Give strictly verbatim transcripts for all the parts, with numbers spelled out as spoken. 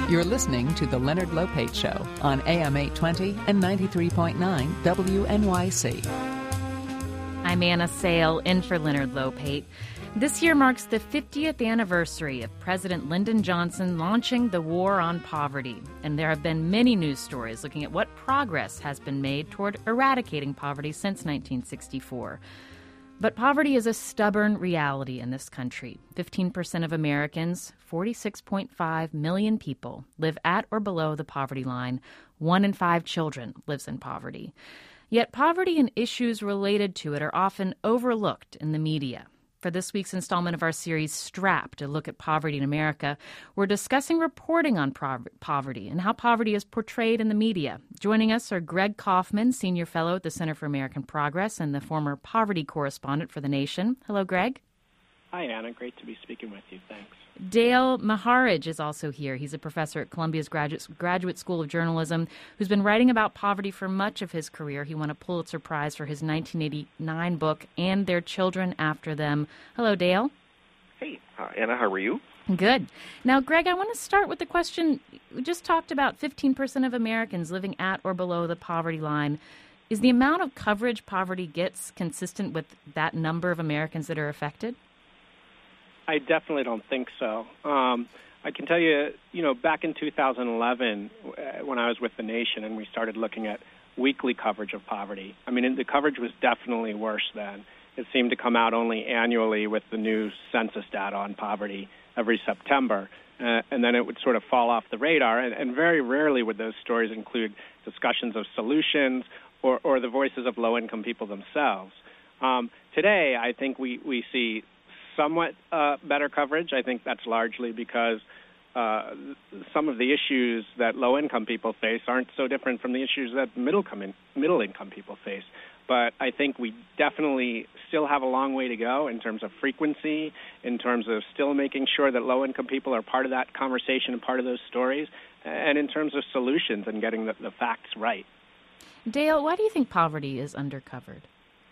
You're listening to The Leonard Lopate Show on A M eight twenty and ninety-three point nine W N Y C. I'm Anna Sale, in for Leonard Lopate. This year marks the fiftieth anniversary of President Lyndon Johnson launching the War on Poverty. And there have been many news stories looking at what progress has been made toward eradicating poverty since nineteen sixty-four. But poverty is a stubborn reality in this country. fifteen percent of Americans, forty-six point five million people, live at or below the poverty line. One in five children lives in poverty. Yet poverty and issues related to it are often overlooked in the media. For this week's installment of our series, Strapped, a look at poverty in America, we're discussing reporting on pro- poverty and how poverty is portrayed in the media. Joining us are Greg Kaufman, Senior Fellow at the Center for American Progress and the former poverty correspondent for The Nation. Hello, Greg. Hi, Anna. Great to be speaking with you. Thanks. Dale Maharaj is also here. He's a professor at Columbia's Graduate, Graduate School of Journalism who's been writing about poverty for much of his career. He won a Pulitzer Prize for his nineteen eighty-nine book, And Their Children After Them. Hello, Dale. Hey, uh, Anna, how are you? Good. Now, Greg, I want to start with the question. We just talked about fifteen percent of Americans living at or below the poverty line. Is the amount of coverage poverty gets consistent with that number of Americans that are affected? I definitely don't think so. Um, I can tell you, you know, back in two thousand eleven, when I was with The Nation and we started looking at weekly coverage of poverty, I mean, the coverage was definitely worse then. It seemed to come out only annually with the new census data on poverty every September, uh, and then it would sort of fall off the radar, and, and very rarely would those stories include discussions of solutions or, or the voices of low-income people themselves. Um, today, I think we, we see somewhat uh, better coverage. I think that's largely because uh, some of the issues that low-income people face aren't so different from the issues that middle-income middle-income people face. But I think we definitely still have a long way to go in terms of frequency, in terms of still making sure that low-income people are part of that conversation and part of those stories, and in terms of solutions and getting the, the facts right. Dale, why do you think poverty is undercovered?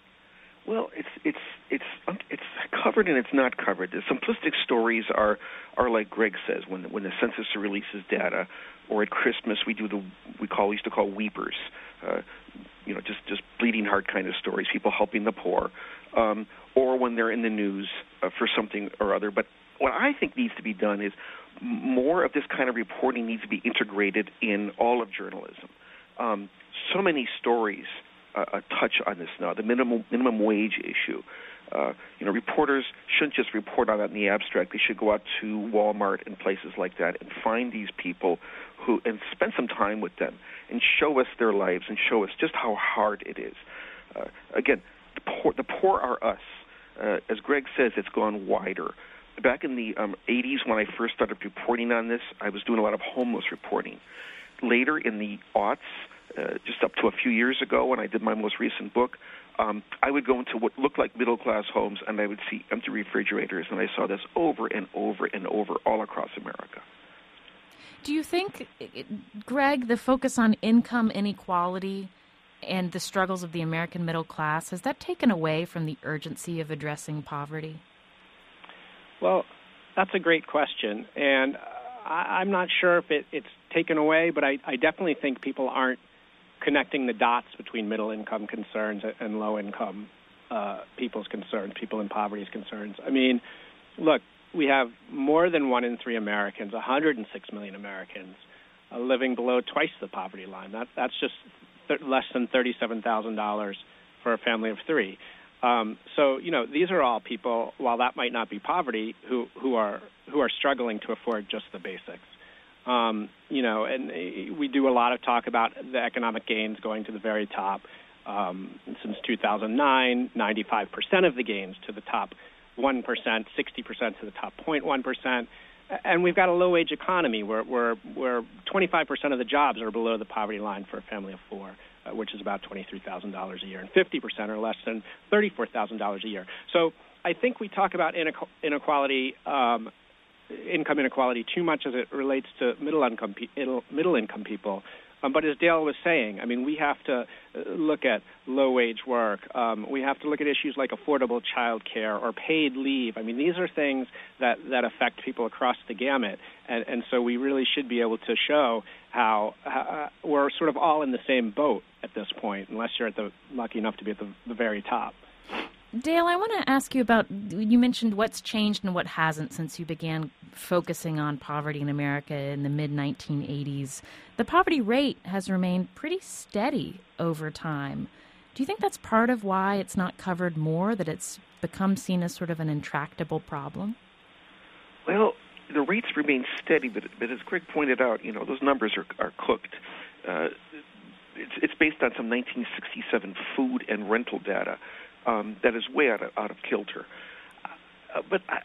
Well, it's it's it's it's covered and it's not covered. The simplistic stories are are like Greg says, when when the census releases data, or at Christmas we do the we call we used to call weepers, uh, you know, just just bleeding heart kind of stories, people helping the poor, um, or when they're in the news uh, for something or other. But what I think needs to be done is more of this kind of reporting needs to be integrated in all of journalism. Um, so many stories Uh, a touch on this now, the minimum minimum wage issue. Uh, you know, reporters shouldn't just report on that in the abstract. They should go out to Walmart and places like that and find these people who and spend some time with them and show us their lives and show us just how hard it is. Uh, again, the poor, the poor are us. Uh, as Greg says, it's gone wider. Back in the um, eighties, when I first started reporting on this, I was doing a lot of homeless reporting. Later in the aughts, Uh, just up to a few years ago when I did my most recent book, um, I would go into what looked like middle-class homes, and I would see empty refrigerators, and I saw this over and over and over all across America. Do you think, Greg, the focus on income inequality and the struggles of the American middle class, has that taken away from the urgency of addressing poverty? Well, that's a great question, and I, I'm not sure if it, it's taken away, but I, I definitely think people aren't connecting the dots between middle-income concerns and low-income uh, people's concerns, people in poverty's concerns. I mean, look, we have more than one in three Americans, one hundred six million Americans, uh, living below twice the poverty line. That, that's just th- less than thirty-seven thousand dollars for a family of three. Um, so, you know, these are all people, while that might not be poverty, who, who are who are struggling to afford just the basics. Um, you know, and we do a lot of talk about the economic gains going to the very top. Um, since two thousand nine, ninety-five percent of the gains to the top one percent, sixty percent to the top zero point one percent. And we've got a low-wage economy where, where, where twenty-five percent of the jobs are below the poverty line for a family of four, uh, which is about twenty-three thousand dollars a year, and fifty percent are less than thirty-four thousand dollars a year. So I think we talk about inequality um, income inequality too much as it relates to middle income middle, middle income people, Um, but as Dale was saying, I mean, we have to look at low-wage work. Um, we have to look at issues like affordable child care or paid leave. I mean, these are things that, that affect people across the gamut. And, and so we really should be able to show how, how uh, we're sort of all in the same boat at this point, unless you're at the lucky enough to be at the, the very top. Dale, I want to ask you about, you mentioned what's changed and what hasn't since you began focusing on poverty in America in the mid nineteen eighties. The poverty rate has remained pretty steady over time. Do you think that's part of why it's not covered more, that it's become seen as sort of an intractable problem? Well, the rates remain steady, but, but as Greg pointed out, you know, those numbers are, are cooked. Uh, it's, it's based on some nineteen sixty-seven food and rental data. Um, that is way out of, out of kilter, uh, but I,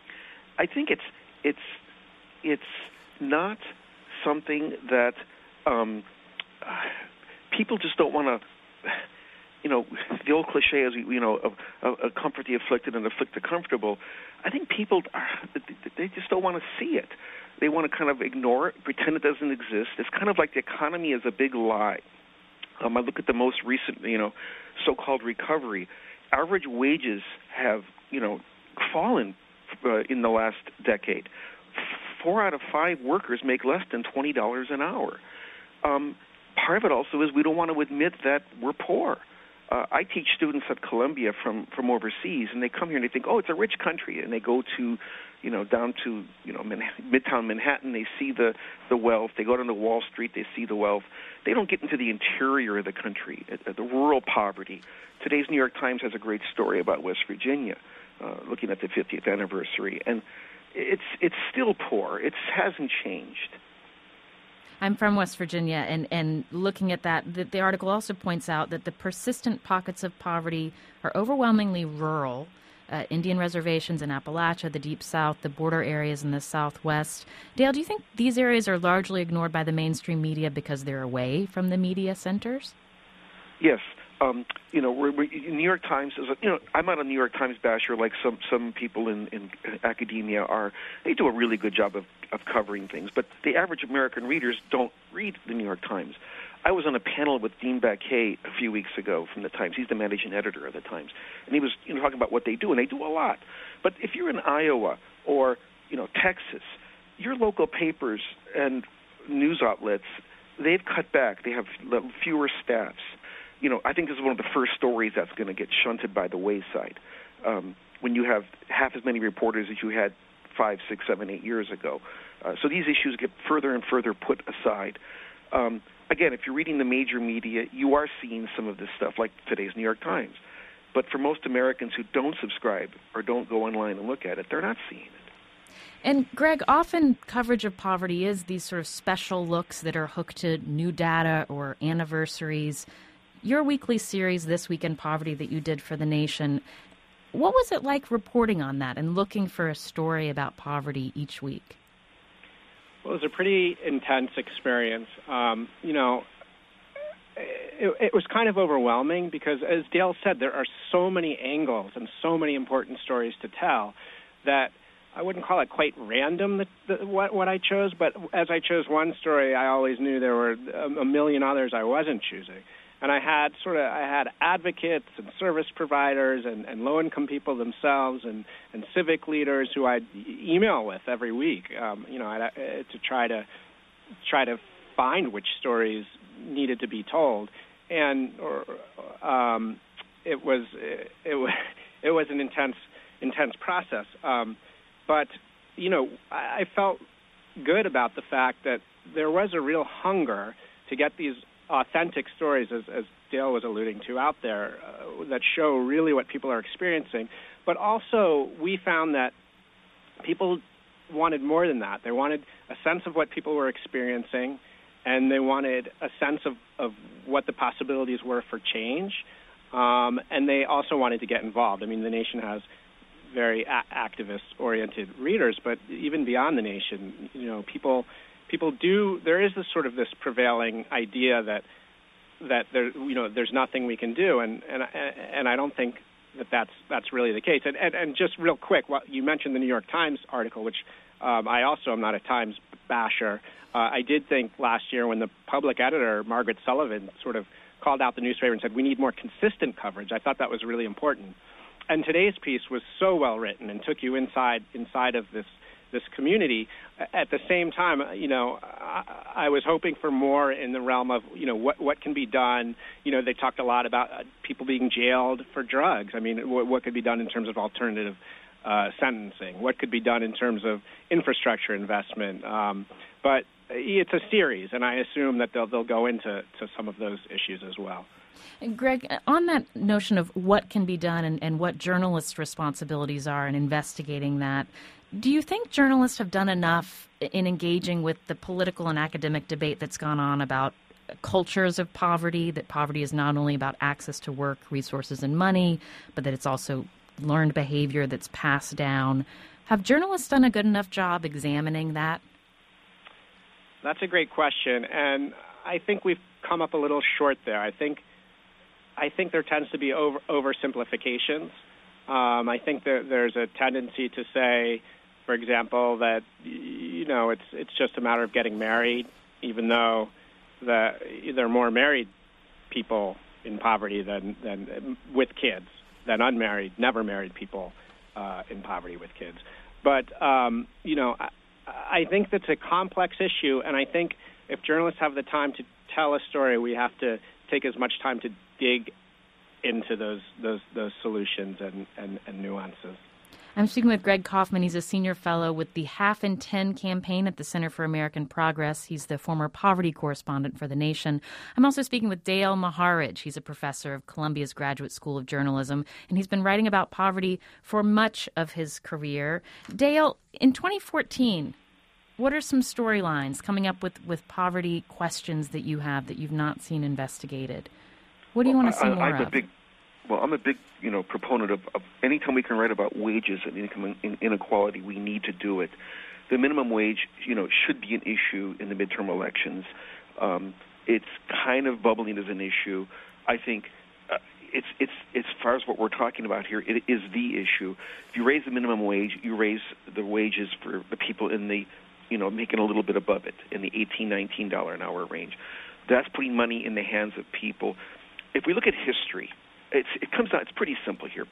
I think it's it's it's not something that um, uh, people just don't want to. You know, the old cliche is, you know, uh, uh, comfort the afflicted and afflict the comfortable. I think people are, they just don't want to see it. They want to kind of ignore it, pretend it doesn't exist. It's kind of like the economy is a big lie. Um, I look at the most recent, you know, so-called recovery. Average wages have, you know, fallen uh, in the last decade. Four out of five workers make less than twenty dollars an hour. Um, part of it also is we don't want to admit that we're poor. Uh, I teach students at Columbia from, from overseas, and they come here and they think, oh, it's a rich country, and they go to, you know, down to, you know, Manhattan, Midtown Manhattan. They see the, the wealth. They go down to Wall Street. They see the wealth. They don't get into the interior of the country, uh, the rural poverty. Today's New York Times has a great story about West Virginia, uh, looking at the fiftieth anniversary, and it's it's still poor. It hasn't changed. I'm from West Virginia, and, and looking at that, the, the article also points out that the persistent pockets of poverty are overwhelmingly rural. Uh, Indian reservations in Appalachia, the Deep South, the border areas in the Southwest. Dale, do you think these areas are largely ignored by the mainstream media because they're away from the media centers? Yes. Um, you know, we're, we're, New York Times is, a, you know, I'm not a New York Times basher like some some people in, in academia are. They do a really good job of, of covering things, but the average American readers don't read the New York Times. I was on a panel with Dean Baquet a few weeks ago from the Times. He's the managing editor of the Times, and he was, you know, talking about what they do, and they do a lot. But if you're in Iowa or, you know, Texas, your local papers and news outlets, they've cut back. They have fewer staffs. You know, I think this is one of the first stories that's going to get shunted by the wayside. Um, when you have half as many reporters as you had five, six, seven, eight years ago. Uh, so these issues get further and further put aside. Um, again, if you're reading the major media, you are seeing some of this stuff, like today's New York Times. But for most Americans who don't subscribe or don't go online and look at it, they're not seeing it. And, Greg, often coverage of poverty is these sort of special looks that are hooked to new data or anniversaries. Your weekly series, This Week in Poverty, that you did for The Nation, what was it like reporting on that and looking for a story about poverty each week? Well, it was a pretty intense experience. Um, you know, it, it was kind of overwhelming because, as Dale said, there are so many angles and so many important stories to tell that I wouldn't call it quite random the, the, what, what I chose, but as I chose one story, I always knew there were a, a million others I wasn't choosing. And I had sort of I had advocates and service providers and, and low-income people themselves and, and civic leaders who I'd email with every week, um, you know, I'd, uh, to try to try to find which stories needed to be told. And or, um, it was it, it was it was an intense intense process. Um, but you know, I, I felt good about the fact that there was a real hunger to get these authentic stories, as, as Dale was alluding to, out there uh, that show really what people are experiencing. But also, we found that people wanted more than that. They wanted a sense of what people were experiencing, and they wanted a sense of, of what the possibilities were for change. Um, and they also wanted to get involved. I mean, The Nation has very a- activist-oriented readers, but even beyond The Nation, you know, people... People do. There is this sort of this prevailing idea that that there, you know, there's nothing we can do, and and and I don't think that that's that's really the case. And and, and just real quick, well, you mentioned the New York Times article, which um, I also am not a Times basher. Uh, I did think last year when the public editor, Margaret Sullivan, sort of called out the newspaper and said, we need more consistent coverage. I thought that was really important. And today's piece was so well written and took you inside inside of this this community. At the same time, you know, I, I was hoping for more in the realm of, you know, what what can be done. You know, they talked a lot about uh, people being jailed for drugs. I mean, what, what could be done in terms of alternative uh, sentencing? What could be done in terms of infrastructure investment? Um, but it's a series, and I assume that they'll they'll go into to some of those issues as well. And Greg, on that notion of what can be done and, and what journalists' responsibilities are in investigating that, do you think journalists have done enough in engaging with the political and academic debate that's gone on about cultures of poverty, that poverty is not only about access to work, resources, and money, but that it's also learned behavior that's passed down? Have journalists done a good enough job examining that? That's a great question, and I think we've come up a little short there. I think I think there tends to be over oversimplifications. Um, I think that there's a tendency to say, for example, that you know it's it's just a matter of getting married, even though the, there are more married people in poverty than than with kids than unmarried, never married people uh, in poverty with kids. But um, you know, I, I think that's a complex issue, and I think if journalists have the time to tell a story, we have to take as much time to dig into those those those solutions and, and, and nuances. I'm speaking with Greg Kaufman. He's a senior fellow with the Half in Ten campaign at the Center for American Progress. He's the former poverty correspondent for The Nation. I'm also speaking with Dale Maharaj. He's a professor of Columbia's Graduate School of Journalism, and he's been writing about poverty for much of his career. Dale, in twenty fourteen, what are some storylines coming up with, with poverty questions that you have that you've not seen investigated? What do you well, want to see I, more I'm of? A big, well, I'm a big, you know, proponent of, of any time we can write about wages and income inequality, we need to do it. The minimum wage, you know, should be an issue in the midterm elections. Um, it's kind of bubbling as an issue. I think uh, it's it's as far as what we're talking about here, it is the issue. If you raise the minimum wage, you raise the wages for the people in the, you know, making a little bit above it in the eighteen, nineteen dollars an hour range. That's putting money in the hands of people. If we look at history, it's, it comes out, it's pretty simple here.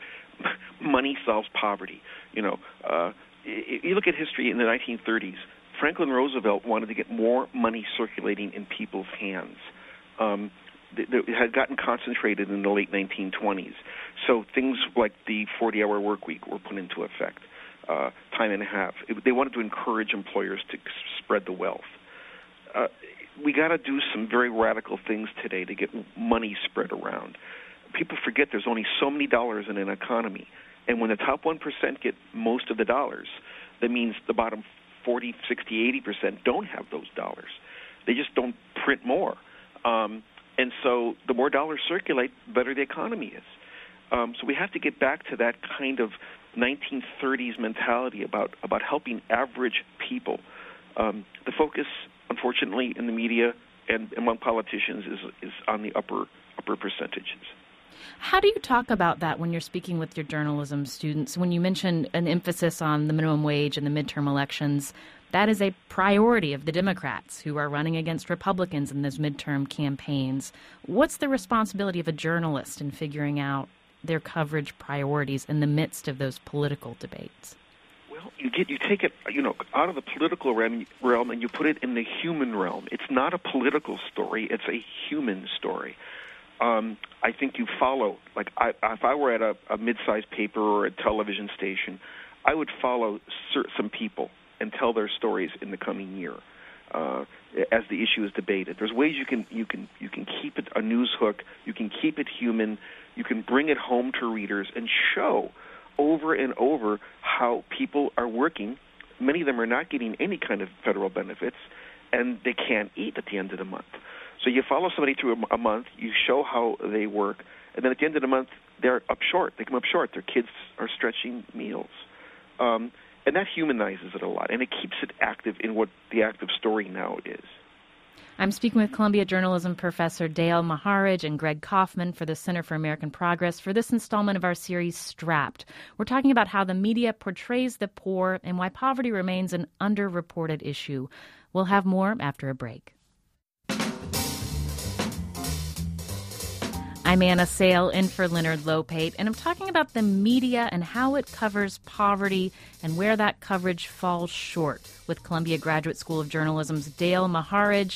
Money solves poverty. You know, uh, you look at history in the nineteen thirties, Franklin Roosevelt wanted to get more money circulating in people's hands. Um, it had gotten concentrated in the late nineteen twenties. So things like the forty-hour work week were put into effect, uh, time and a half. It, they wanted to encourage employers to spread the wealth. Uh, we got to do some very radical things today to get money spread around. People forget there's only so many dollars in an economy, and when the top one percent get most of the dollars, that means the bottom forty, sixty, eighty percent don't have those dollars. They just don't print more. Um, and so the more dollars circulate, the better the economy is. Um, so we have to get back to that kind of nineteen thirties mentality about, about helping average people. Um, the focus, unfortunately, in the media and among politicians is is on the upper upper percentages. How do you talk about that when you're speaking with your journalism students? When you mention an emphasis on the minimum wage and the midterm elections, that is a priority of the Democrats who are running against Republicans in those midterm campaigns. What's the responsibility of a journalist in figuring out their coverage priorities in the midst of those political debates? Well, you get you take it, you know, out of the political realm, realm and you put it in the human realm. It's not a political story; it's a human story. Um, I think you follow, like, I, if I were at a, a mid-sized paper or a television station, I would follow some people and tell their stories in the coming year uh, as the issue is debated. There's ways you can you can you can keep it a news hook, you can keep it human, you can bring it home to readers and show over and over how people are working. Many of them are not getting any kind of federal benefits, and they can't eat at the end of the month. So you follow somebody through a, a month, you show how they work, and then at the end of the month, they're up short. They come up short. Their kids are stretching meals. Um, and that humanizes it a lot, and it keeps it active in what the active story now is. I'm speaking with Columbia Journalism professor Dale Maharaj and Greg Kaufman for the Center for American Progress for this installment of our series, Strapped. We're talking about how the media portrays the poor and why poverty remains an underreported issue. We'll have more after a break. I'm Anna Sale, in for Leonard Lopate, and I'm talking about the media and how it covers poverty and where that coverage falls short with Columbia Graduate School of Journalism's Dale Maharaj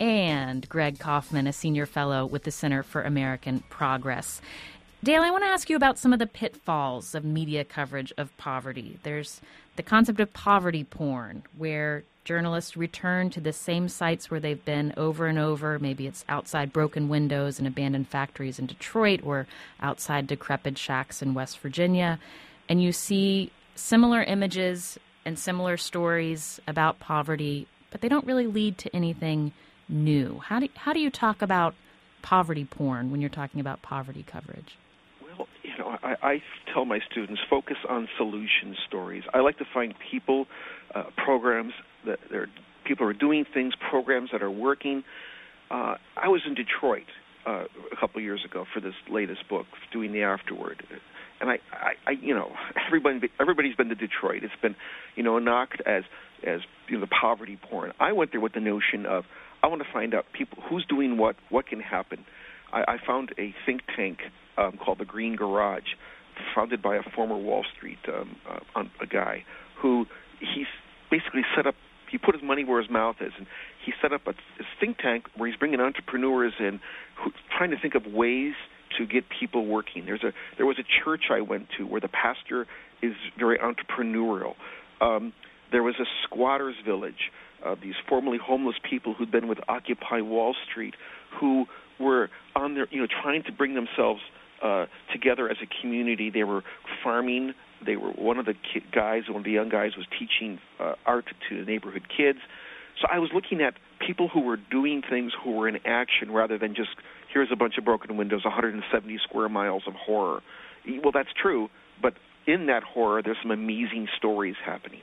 and Greg Kaufman, a senior fellow with the Center for American Progress. Dale, I want to ask you about some of the pitfalls of media coverage of poverty. There's the concept of poverty porn, where journalists return to the same sites where they've been over and over. Maybe it's outside broken windows and abandoned factories in Detroit or outside decrepit shacks in West Virginia. And you see similar images and similar stories about poverty, but they don't really lead to anything new. How do, how do you talk about poverty porn when you're talking about poverty coverage? Well, you know, I, I tell my students, focus on solution stories. I like to find people, uh, programs that there, people are doing things, programs that are working. Uh, I was in Detroit uh, a couple of years ago for this latest book, doing the afterword, and I, I, I you know, everybody, everybody's been to Detroit. It's been, you know, knocked as, as you know, the poverty porn. I went there with the notion of, I want to find out people who's doing what, what can happen. I, I found a think tank um, called the Green Garage, founded by a former Wall Street um, uh, a guy who he's basically set up. He put his money where his mouth is, and he set up a, a think tank where he's bringing entrepreneurs in, who, trying to think of ways to get people working. There's a there was a church I went to where the pastor is very entrepreneurial. Um, there was a squatters village. Uh, these formerly homeless people who'd been with Occupy Wall Street, who were on their, you know, trying to bring themselves uh, together as a community. They were farming. They were one of the ki- guys, one of the young guys, was teaching uh, art to the neighborhood kids. So I was looking at people who were doing things, who were in action, rather than just here's a bunch of broken windows, one hundred seventy square miles of horror. Well, that's true, but in that horror, there's some amazing stories happening.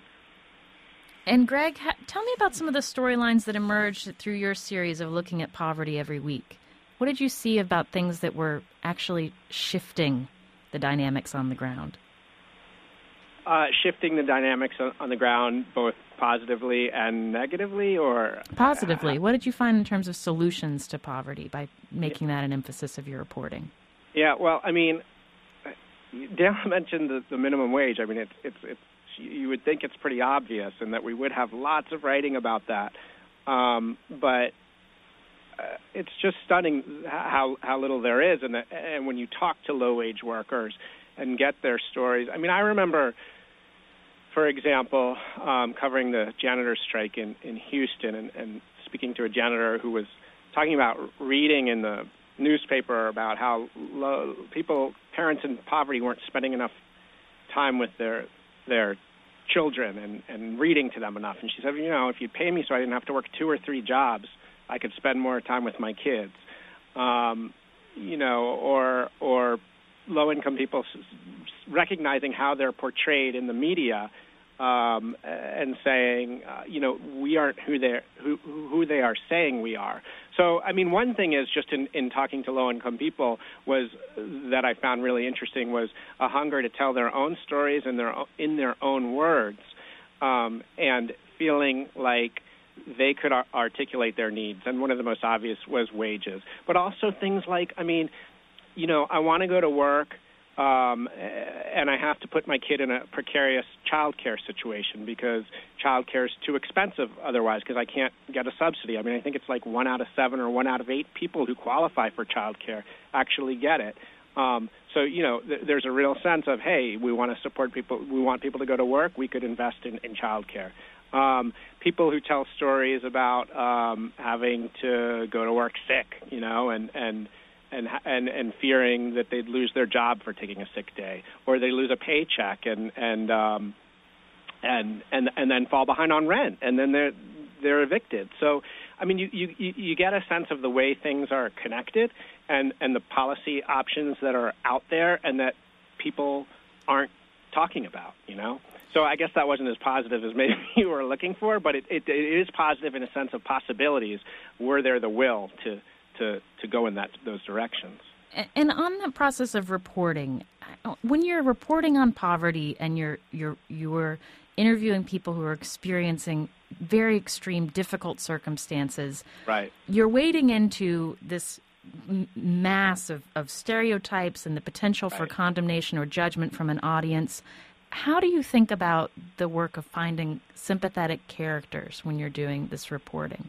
And Greg, ha- tell me about some of the storylines that emerged through your series of looking at poverty every week. What did you see about things that were actually shifting the dynamics on the ground? Uh, shifting the dynamics on, on the ground, both positively and negatively, or positively. Uh, what did you find in terms of solutions to poverty by making that an emphasis of your reporting? Yeah, well, I mean, Dale mentioned the, the minimum wage. I mean, it's it's it's. You would think it's pretty obvious, and that we would have lots of writing about that. Um, but uh, it's just stunning how how little there is. And, and when you talk to low-wage workers and get their stories, I mean, I remember, for example, um, covering the janitor strike in, in Houston and, and speaking to a janitor who was talking about reading in the newspaper about how low, people, parents in poverty weren't spending enough time with their their children and, and reading to them enough. And she said, you know, if you'd pay me so I didn't have to work two or three jobs, I could spend more time with my kids. Um, you know, or or low-income people recognizing how they're portrayed in the media um, and saying, uh, you know, we aren't who they who who they are saying we are. So, I mean, one thing is just in, in talking to low-income people was that I found really interesting was a hunger to tell their own stories in their in their own words, um, and feeling like they could ar- articulate their needs. And one of the most obvious was wages, but also things like, I mean, you know, I want to go to work. Um, and I have to put my kid in a precarious child care situation because child care is too expensive otherwise because I can't get a subsidy. I mean, I think it's like one out of seven or one out of eight people who qualify for child care actually get it. Um, so, you know, th- there's a real sense of, hey, we want to support people. We want people to go to work. We could invest in, in child care. Um, people who tell stories about um, having to go to work sick, you know, and, and And, and and fearing that they'd lose their job for taking a sick day, or they lose a paycheck and and um, and and and then fall behind on rent, and then they're they're evicted. So, I mean, you, you, you get a sense of the way things are connected, and, and the policy options that are out there, and that people aren't talking about. You know, So I guess that wasn't as positive as maybe you were looking for, but it, it, it is positive in a sense of possibilities were there the will to to, to go in that those directions. And on the process of reporting, when you're reporting on poverty and you're you're you're interviewing people who are experiencing very extreme, difficult circumstances, right? You're wading into this m- mass of, of stereotypes and the potential right. for condemnation or judgment from an audience. How do you think about the work of finding sympathetic characters when you're doing this reporting?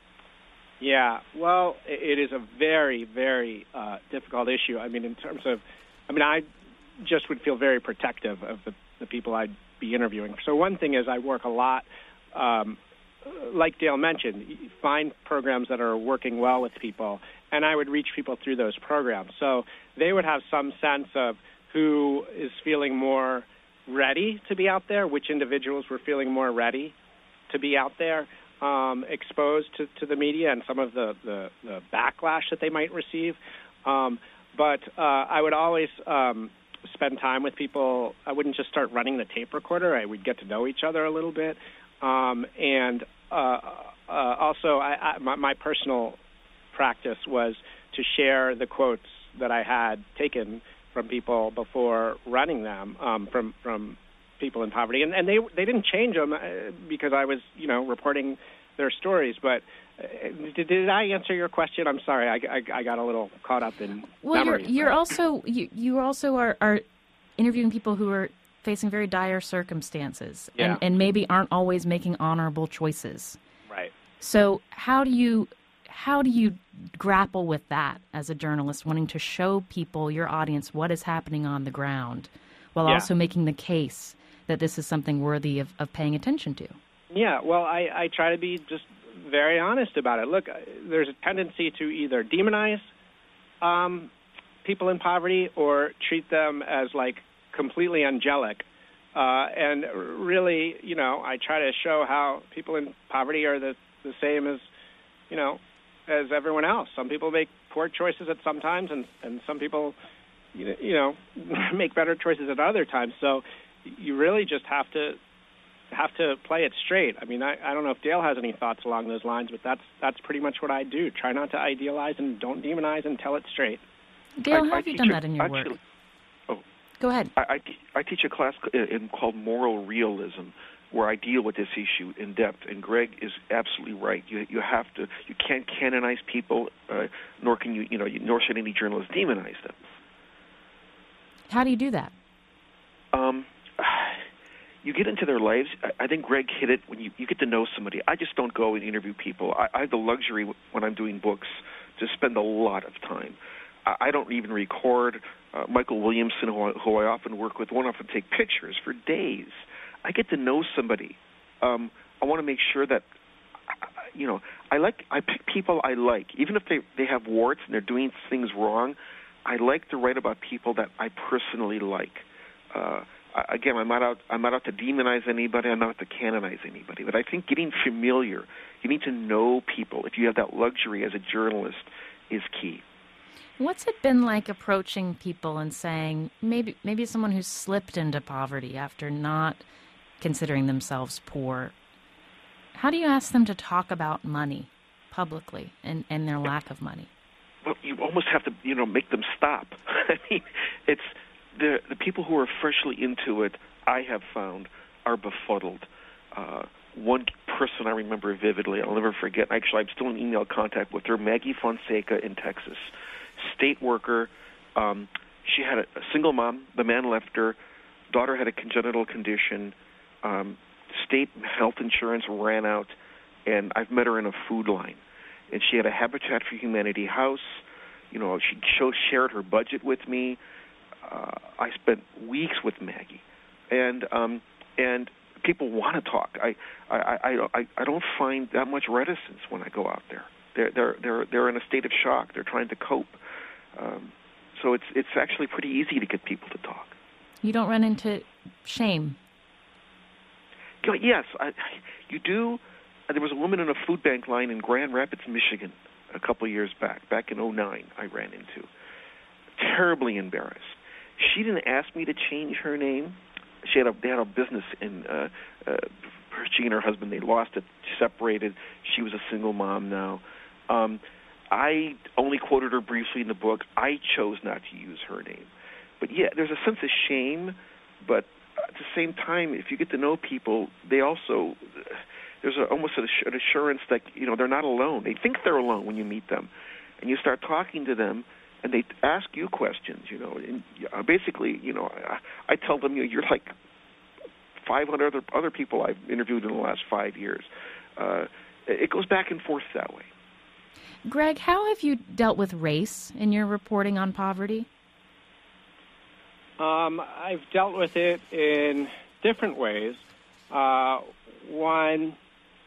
Yeah, well, it is a very, very uh, difficult issue. I mean, in terms of, I mean, I just would feel very protective of the, the people I'd be interviewing. So one thing is I work a lot, um, like Dale mentioned, find programs that are working well with people, and I would reach people through those programs. So they would have some sense of who is feeling more ready to be out there, which individuals were feeling more ready to be out there, um, exposed to, to the media and some of the, the, the backlash that they might receive. Um, but uh, I would always um, spend time with people. I wouldn't just start running the tape recorder. I would get to know each other a little bit. Um, and uh, uh, also, I, I, my, my personal practice was to share the quotes that I had taken from people before running them, um, from from people in poverty, and, and they they didn't change them because I was you know reporting their stories. But uh, did, did I answer your question? I'm sorry, I, I, I got a little caught up in well, memories. You're, you're also you, you also are, are interviewing people who are facing very dire circumstances, yeah. and, and maybe aren't always making honorable choices. Right. So how do you how do you grapple with that as a journalist, wanting to show people, your audience, what is happening on the ground, while yeah. also making the case that this is something worthy of, of paying attention to? Yeah, well, I, I try to be just very honest about it. Look, there's a tendency to either demonize um, people in poverty or treat them as, like, completely angelic. Uh, and really, you know, I try to show how people in poverty are the, the same as, you know, as everyone else. Some people make poor choices at some times, and, and some people, you know, make better choices at other times. So you really just have to have to play it straight. I mean, I, I don't know if Dale has any thoughts along those lines, but that's that's pretty much what I do. Try not to idealize and don't demonize and tell it straight. Dale, I, how I have you done a, that in your actually, work? Oh, Go ahead. I, I, I teach a class in, called Moral Realism, where I deal with this issue in depth. And Greg is absolutely right. You you have to you can't canonize people, uh, nor can you you know nor should any journalist demonize them. How do you do that? Um, you get into their lives. I, I think Greg hit it when you, you get to know somebody. I just don't go and interview people. I, I have the luxury when I'm doing books to spend a lot of time. I, I don't even record. Uh, Michael Williamson, who I, who I often work with, won't often take pictures for days. I get to know somebody. Um, I want to make sure that, you know, I like I pick people I like, even if they they have warts and they're doing things wrong. I like to write about people that I personally like. Uh, again, I'm not out I'm not out to demonize anybody. I'm not out to canonize anybody. But I think getting familiar, you need to know people. If you have that luxury as a journalist, is key. What's it been like approaching people and saying, maybe maybe someone who's slipped into poverty after not considering themselves poor? How do you ask them to talk about money publicly and, and their lack of money? Well, you almost have to, you know, make them stop. I mean, it's the the people who are freshly into it, I have found, are befuddled. Uh, one person I remember vividly, I'll never forget. Actually, I'm still in email contact with her, Maggie Fonseca in Texas, state worker. Um, she had a, a single mom. The man left her. Daughter had a congenital condition. Um, state health insurance ran out, and I've met her in a food line. And she had a Habitat for Humanity house. You know, she show, shared her budget with me. Uh, I spent weeks with Maggie, and um, and people want to talk. I I, I I don't find that much reticence when I go out there. They're they're they're they're in a state of shock. They're trying to cope. Um, so it's it's actually pretty easy to get people to talk. You don't run into shame. You know, yes, I, you do. There was a woman in a food bank line in Grand Rapids, Michigan, a couple of years back. Back in oh nine, I ran into. Terribly embarrassed. She didn't ask me to change her name. she had a they had a business in. Uh, uh, she and her husband, they lost it, separated. She was a single mom now. Um, I only quoted her briefly in the book. I chose not to use her name. But yeah, there's a sense of shame, but at the same time, if you get to know people, they also, there's a, almost an assurance that, you know, they're not alone. They think they're alone when you meet them. And you start talking to them, and they ask you questions, you know. And basically, you know, I, I tell them, you know, you're like five hundred other, other people I've interviewed in the last five years. Uh, it goes back and forth that way. Greg, how have you dealt with race in your reporting on poverty? Um, I've dealt with it in different ways. Uh, one,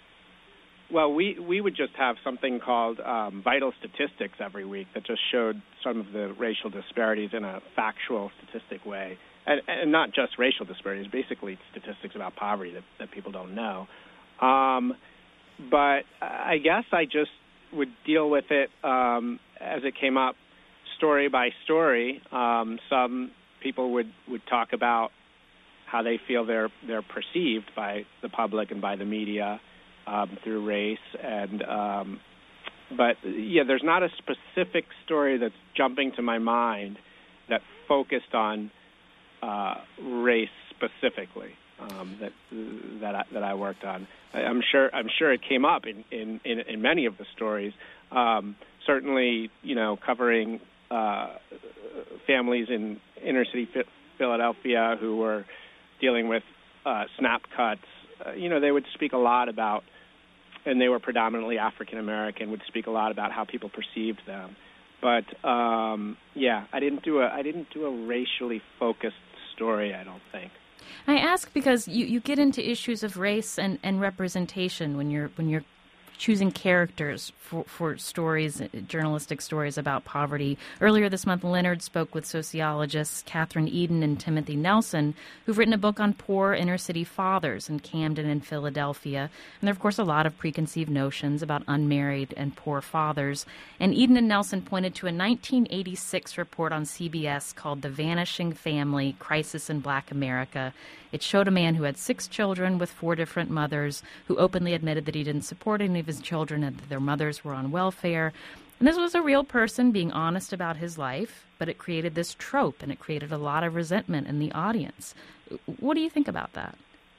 well, we, we would just have something called um, vital statistics every week that just showed some of the racial disparities in a factual, statistic way. And, and not just racial disparities, basically statistics about poverty that, that people don't know. Um, but I guess I just would deal with it um, as it came up, story by story. Um, some people would, would talk about how they feel they're they're perceived by the public and by the media um, through race, and um, but yeah, there's not a specific story that's jumping to my mind that focused on uh, race specifically. Um, that that I, that I worked on. I, I'm sure I'm sure it came up in, in, in, in many of the stories. Um, certainly, you know, covering uh, families in inner city Philadelphia who were dealing with uh, SNAP cuts. Uh, you know, they would speak a lot about, and they were predominantly African American. Would speak a lot about how people perceived them. But um, yeah, I didn't do a I didn't do a racially focused story. I don't think. I ask because you, you get into issues of race and, and representation when you're when you're choosing characters for, for stories, journalistic stories about poverty. Earlier this month, Leonard spoke with sociologists Catherine Eden and Timothy Nelson, who've written a book on poor inner-city fathers in Camden and Philadelphia. And there are, of course, a lot of preconceived notions about unmarried and poor fathers. And Eden and Nelson pointed to a nineteen eighty-six report on C B S called The Vanishing Family, Crisis in Black America. It showed a man who had six children with four different mothers, who openly admitted that he didn't support any of his children and that their mothers were on welfare. And this was a real person being honest about his life, but it created this trope, and it created a lot of resentment in the audience. What do you think about that?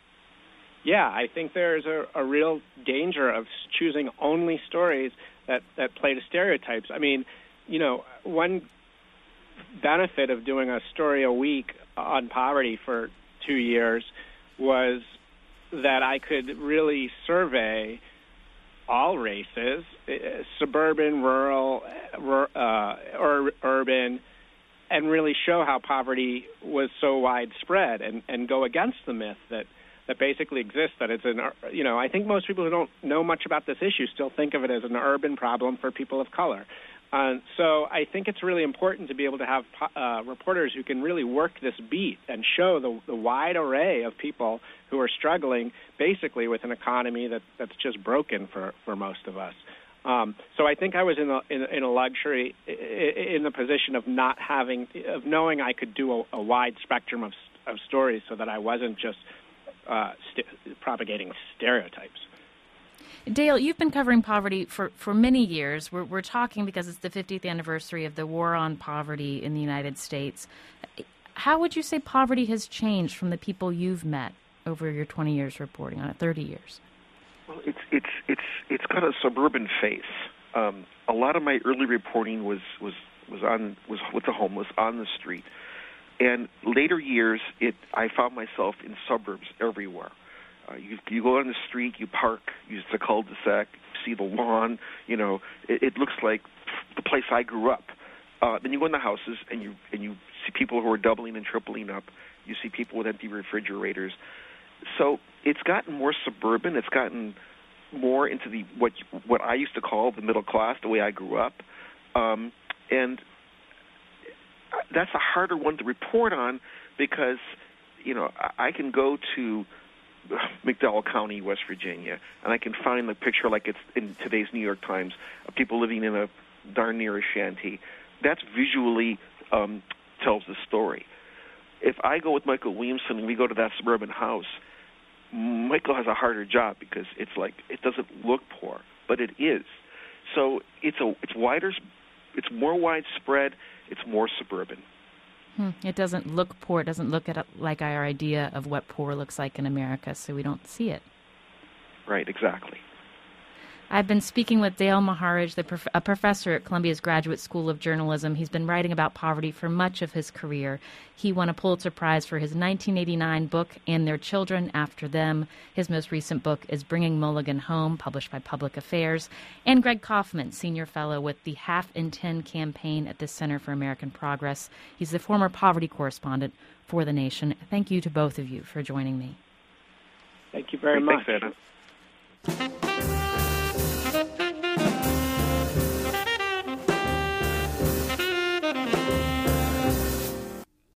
Yeah, I think there's a, a real danger of choosing only stories that, that play to stereotypes. I mean, you know, one benefit of doing a story a week on poverty for two years was that I could really survey all races, uh, suburban, rural, uh, or urban, and really show how poverty was so widespread, and, and go against the myth that, that basically exists, that it's an, you know, I think most people who don't know much about this issue still think of it as an urban problem for people of color. Uh, so I think it's really important to be able to have uh, reporters who can really work this beat and show the, the wide array of people who are struggling basically with an economy that, that's just broken for, for most of us. Um, so I think I was in a, in, in a luxury, in the position of not having, of knowing I could do a, a wide spectrum of, of stories so that I wasn't just uh, st- propagating stereotypes. Dale, you've been covering poverty for, for many years. We're, we're talking because it's the fiftieth anniversary of the War on Poverty in the United States. How would you say poverty has changed from the people you've met over your twenty years reporting on it, thirty years? Well, it's it's it's it's got a suburban face. Um, a lot of my early reporting was was was on was with the homeless on the street, and later years, it I found myself in suburbs everywhere. Uh, you, you go on the street, you park, use the cul-de-sac, see the lawn. You know, it, it looks like the place I grew up. Uh, then you go in the houses, and you and you see people who are doubling and tripling up. You see people with empty refrigerators. So it's gotten more suburban. It's gotten more into the what what I used to call the middle class, the way I grew up, um, and that's a harder one to report on because you know I, I can go to McDowell County, West Virginia, and I can find the picture like it's in today's New York Times of people living in a darn near a shanty. That's visually um, tells the story. if I go with Michael Williamson and we go to that suburban house, Michael has a harder job because it's like it doesn't look poor, but it is. So it's a it's wider, it's more widespread, it's more suburban. Hmm. It doesn't look poor. It doesn't look at like our idea of what poor looks like in America, so we don't see it. Right, exactly. I've been speaking with Dale Maharaj, the prof- a professor at Columbia's Graduate School of Journalism. He's been writing about poverty for much of his career. He won a Pulitzer Prize for his nineteen eighty-nine book, And Their Children After Them. His most recent book is Bringing Mulligan Home, published by Public Affairs. And Greg Kaufman, senior fellow with the Half in Ten campaign at the Center for American Progress. He's the former poverty correspondent for The Nation. Thank you to both of you for joining me. Thank you very Thanks, much. Anna.